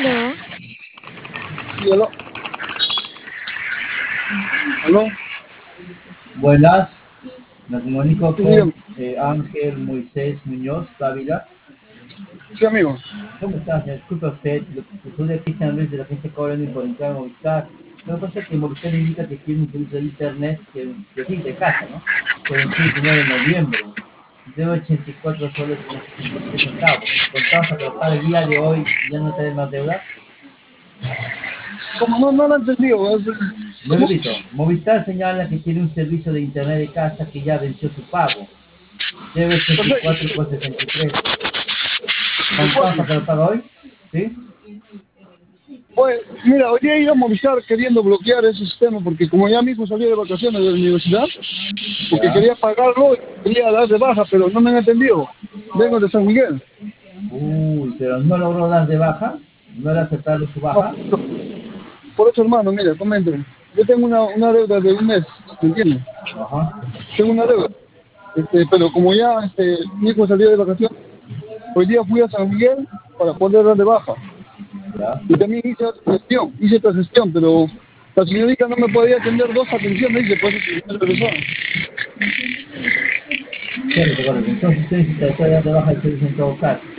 Aló, Sí, aló. ¿Aló? Buenas, me comunico Sí, con dígame. Ángel Moisés Muñoz Dávila. Sí, amigo. ¿Cómo estás? Me disculpa usted, soy de Cristian Luis de la agencia Colony por entrar a Movistar. Lo que pasa es que Movistar indica que tiene un servicio de internet de casa, ¿no? Que venció el 1 de noviembre. Debe 84 soles con 63 centavos. ¿Contabas a trabajar el día de hoy y ya no tenés más deuda? ¿Cómo? No lo he entendido. Lo ¿Cómo? repito, Movistar señala que tiene un servicio de internet de casa que ya venció su pago. Debe Perfecto. 84,63. De ¿Cuánto vas cuatro. a tratar hoy? ¿Sí? Pues, mira, hoy día he ido a Movistar queriendo bloquear ese sistema porque como ya mismo salí de vacaciones de la universidad, porque Ya. quería pagarlo y quería dar de baja, pero no me han entendido. Vengo de San Miguel. Uy, pero no logró dar de baja. No le aceptaron su No, baja. por eso, hermano, mira, comenten. Yo tengo una deuda de un mes, ¿me entiendes? Ajá. Tengo una deuda. Pero como ya mi hijo salió de vacaciones, hoy día fui a San Miguel para poder dar de baja. Ya. Y también hice otra gestión, pero la señorita no me podía atender dos atenciones, dice, pues, si no regresó. Correcto, correcto. Entonces usted necesita dar de baja el servicio en todo caso.